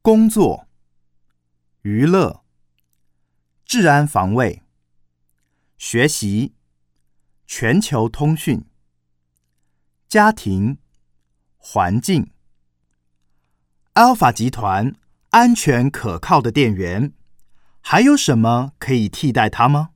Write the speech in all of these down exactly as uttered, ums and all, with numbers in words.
工作、娱乐、治安防卫、学习、全球通讯、家庭、环境。Alpha 集团安全可靠的电源，还有什么可以替代它吗？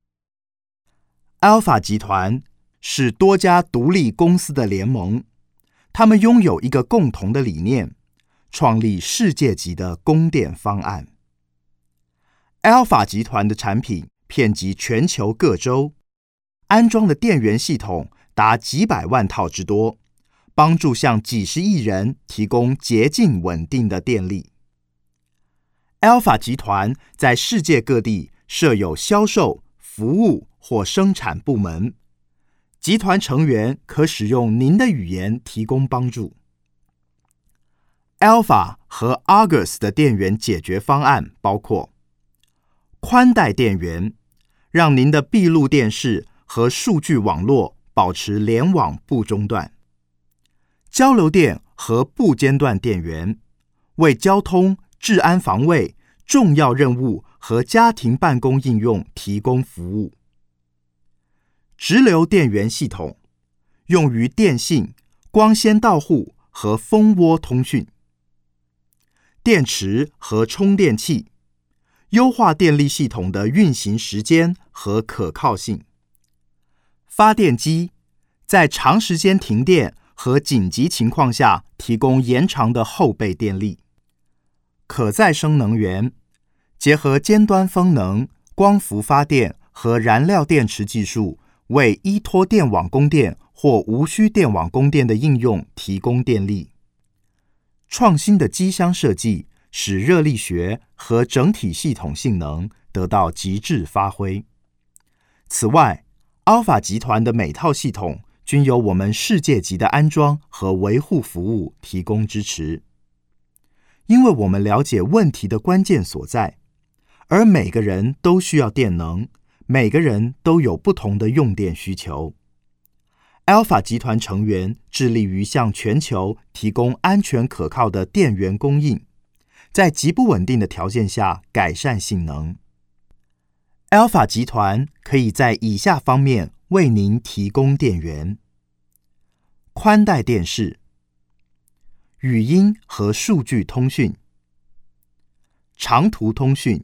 Alpha 集团是多家独立公司的联盟，他们拥有一个共同的理念，创立世界级的供电方案。Alpha 集团的产品遍及全球各州，安装的电源系统达几百万套之多，帮助向几十亿人提供洁净稳定的电力。Alpha 集团在世界各地设有销售、服务或生产部门，集团成员可使用您的语言提供帮助。Alpha 和 Argus 的电源解决方案包括宽带电源，让您的闭路电视和数据网络保持联网不中断；交流电和不间断电源，为交通、治安防卫、重要任务和家庭办公应用提供服务；直流电源系统，用于电信、光纤到户和蜂窝通讯；电池和充电器，优化电力系统的运行时间和可靠性；发电机，在长时间停电和紧急情况下提供延长的后备电力；可再生能源，结合尖端风能、光伏发电和燃料电池技术，为依托电网供电或无需电网供电的应用提供电力。创新的机箱设计使热力学和整体系统性能得到极致发挥。此外， Alpha 集团的每套系统均由我们世界级的安装和维护服务提供支持。因为我们了解问题的关键所在，而每个人都需要电能，每个人都有不同的用电需求。Alpha 集团成员致力于向全球提供安全可靠的电源供应，在极不稳定的条件下改善性能。Alpha 集团可以在以下方面为您提供电源：宽带电视、语音和数据通讯、长途通讯、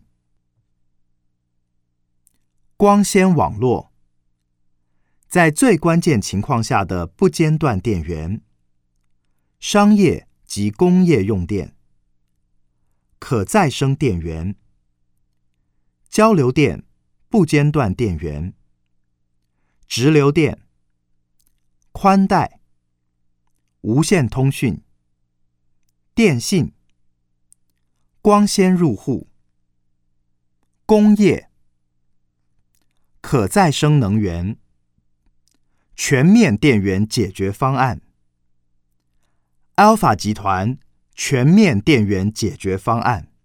光纤网络，在最关键情况下的不间断电源、商业及工业用电、可再生电源、交流电、不间断电源、直流电、宽带、无线通讯、电信、光纤入户、工业、可再生能源、全面电源解决方案。 Alpha 集团全面电源解决方案。